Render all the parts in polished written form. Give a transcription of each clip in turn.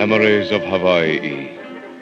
Memories of Hawaii.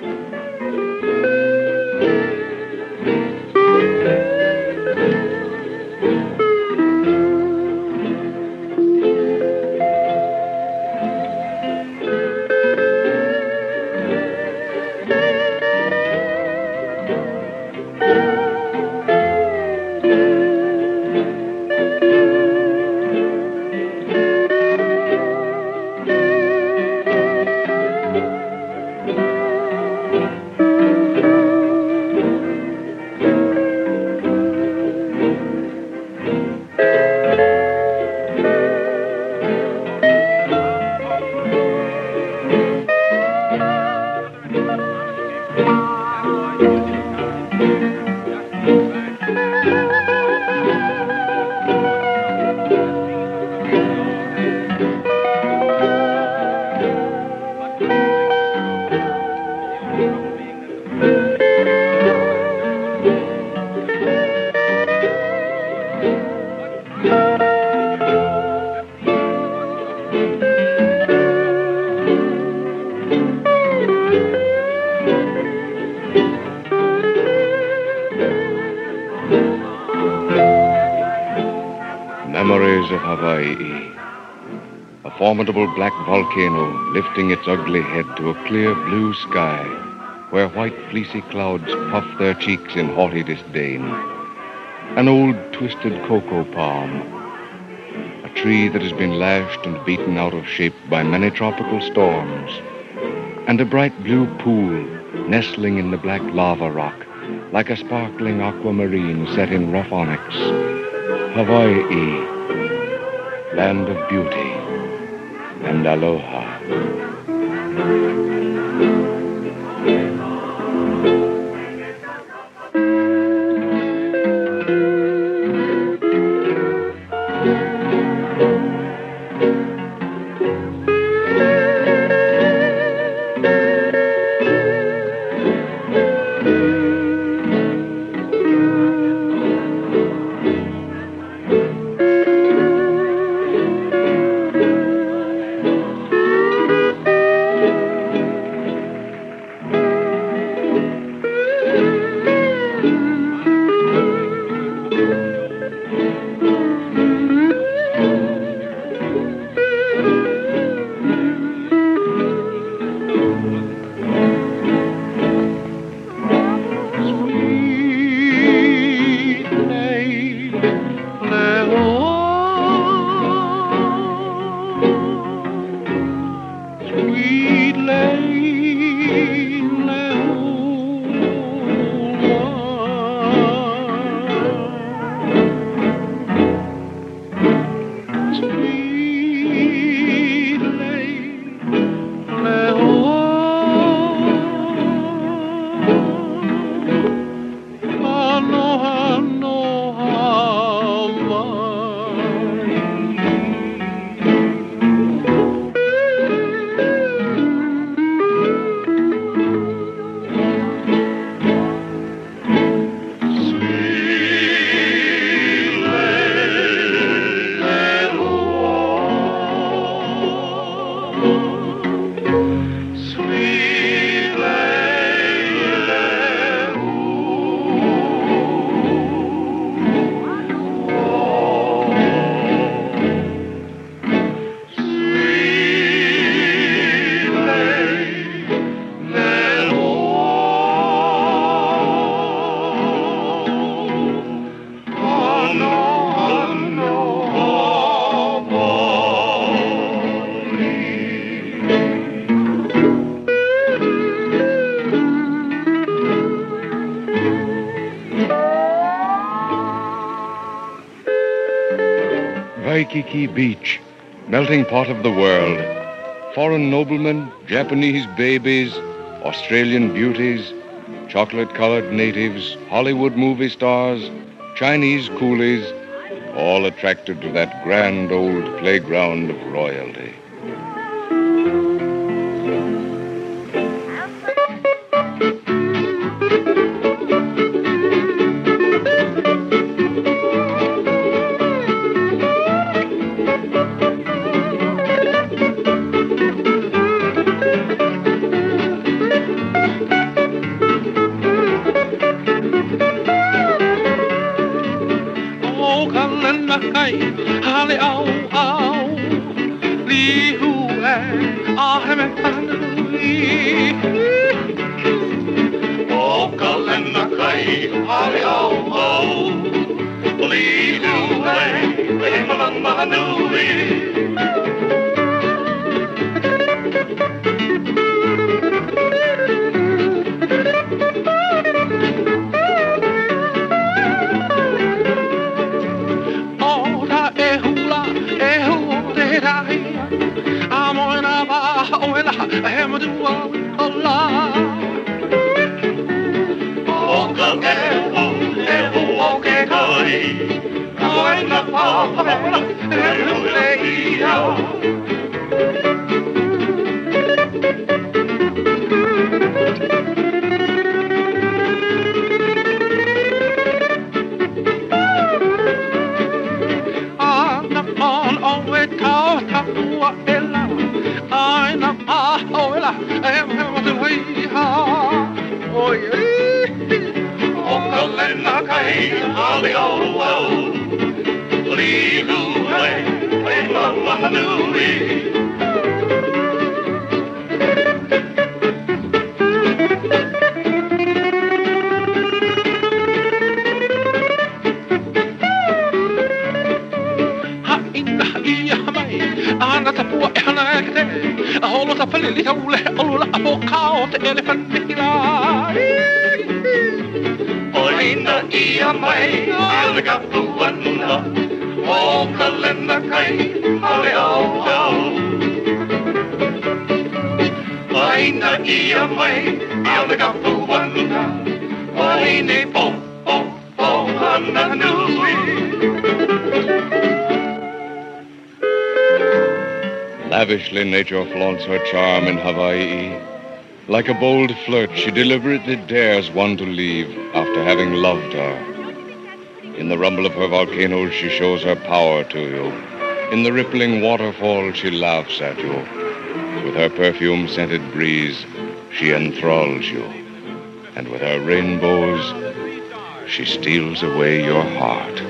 Memories of Hawaii. A formidable black volcano lifting its ugly head to a clear blue sky where white fleecy clouds puff their cheeks in haughty disdain. An old twisted cocoa palm, a tree that has been lashed and beaten out of shape by many tropical storms, and a bright blue pool nestling in the black lava rock like a sparkling aquamarine set in rough onyx. Hawaii, land of beauty and aloha. Waikiki Beach, melting pot of the world. Foreign noblemen, Japanese babies, Australian beauties, chocolate-colored natives, Hollywood movie stars, Chinese coolies, all attracted to that grand old playground of royalty. kai hale au au li hu e a heme anui o kalena kai hale au au li hu e malama anui Lavishly nature flaunts her charm in Hawaii. Like a bold flirt, she deliberately dares one to leave after having loved her. In the rumble of her volcanoes, she shows her power to you. In the rippling waterfall, she laughs at you. With her perfume-scented breeze, she enthralls you. And with her rainbows, she steals away your heart.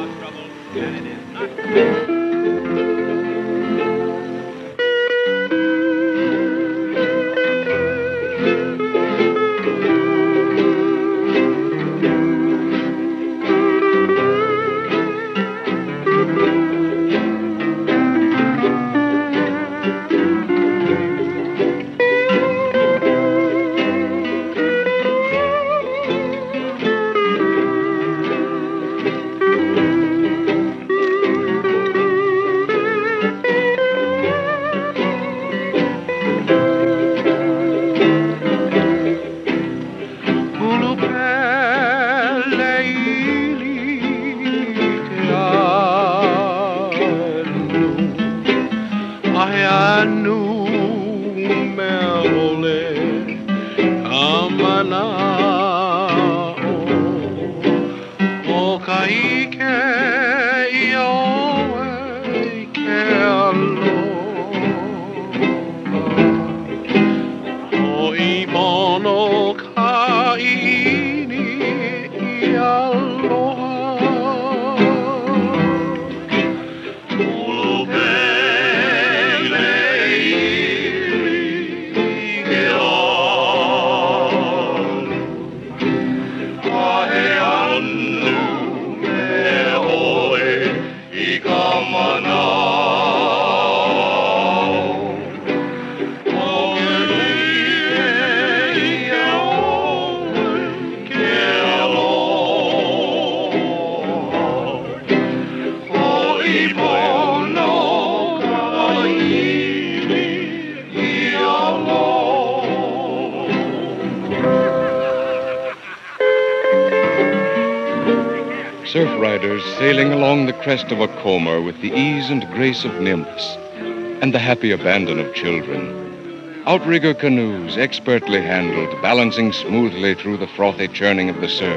Surf riders sailing along the crest of a comber with the ease and grace of nymphs and the happy abandon of children. Outrigger canoes, expertly handled, balancing smoothly through the frothy churning of the surf.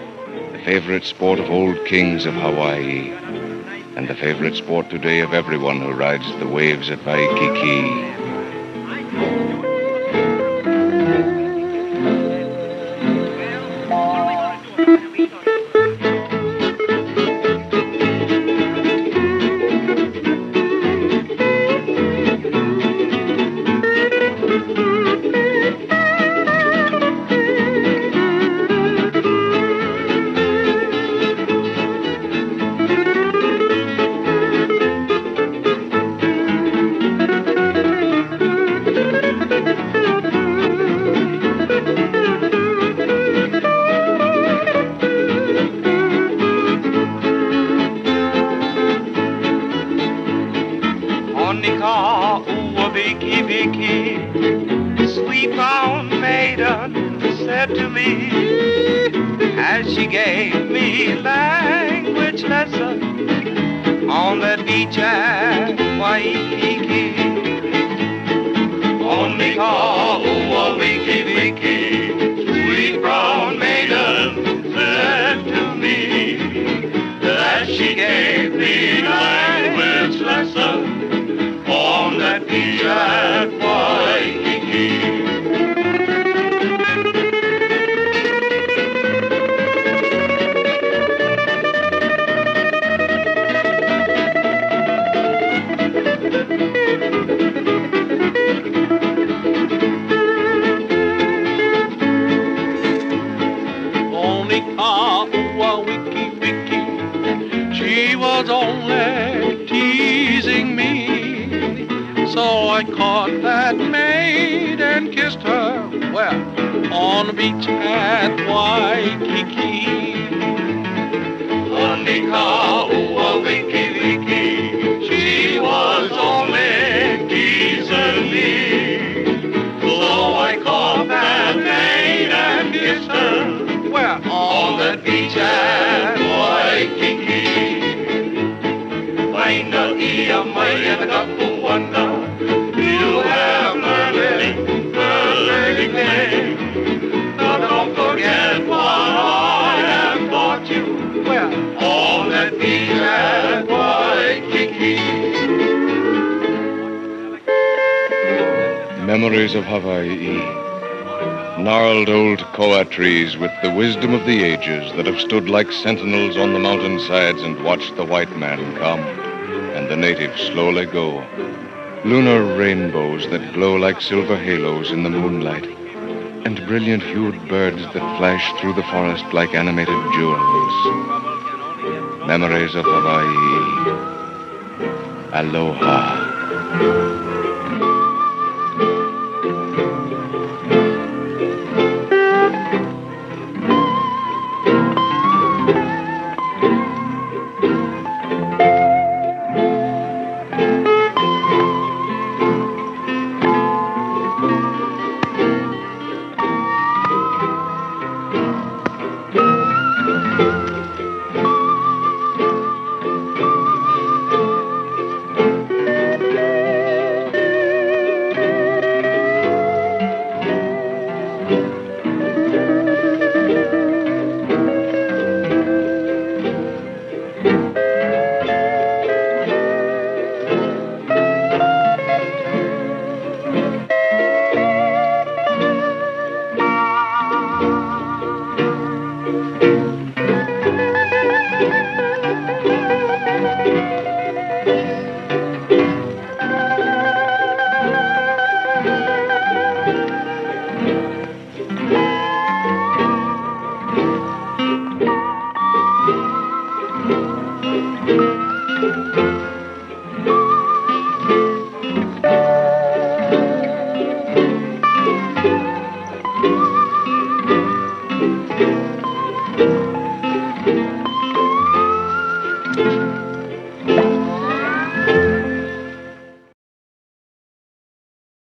The favorite sport of old kings of Hawaii, and the favorite sport today of everyone who rides the waves at Waikiki. that she gave me language lesson on that beach at Waikiki. On the Wiki Wiki, sweet brown maiden said to me that she gave me language lesson on that beach at Waikiki. Wiki Wiki, she was only teasing me. So I caught that maid and kissed her, well, on the beach at Waikiki. On the Wiki Wiki, she was only teasing me. So I caught that maid and kissed her, well, on the beach at Waikiki. Waina ia mai and a couple wonder, you have learning, learning name. But don't forget what I have taught you, well, on that beach at Waikiki. Memories of Hawaii. Gnarled old koa trees with the wisdom of the ages that have stood like sentinels on the mountainsides and watched the white man come and the natives slowly go. Lunar rainbows that glow like silver halos in the moonlight, and brilliant-hued birds that flash through the forest like animated jewels. Memories of Hawaii. Aloha.